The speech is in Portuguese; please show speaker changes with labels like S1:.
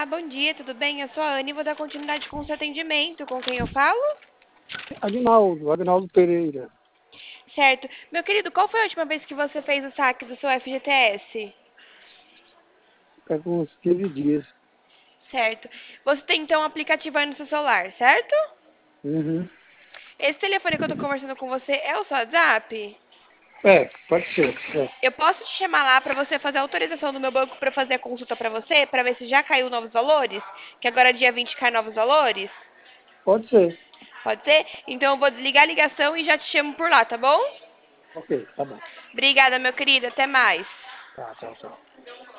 S1: bom dia, tudo bem? Eu sou a Anne e vou dar continuidade com o seu atendimento. Com quem eu falo?
S2: Agnaldo Pereira.
S1: Certo. Meu querido, qual foi a última vez que você fez o saque do seu FGTS?
S2: Faz uns 15 dias.
S1: Certo. Você tem então um aplicativo aí no seu celular, certo?
S2: Uhum.
S1: Esse telefone que eu tô conversando com você é o seu WhatsApp?
S2: Pode ser.
S1: Eu posso te chamar lá pra você fazer a autorização do meu banco pra fazer a consulta pra você, pra ver se já caiu novos valores? Que agora dia 20 cai novos valores?
S2: Pode ser.
S1: Pode ser? Então eu vou desligar a ligação e já te chamo por lá, tá bom?
S2: Ok, tá bom.
S1: Obrigada, meu querido. Até mais.
S2: Tá, tchau, tchau.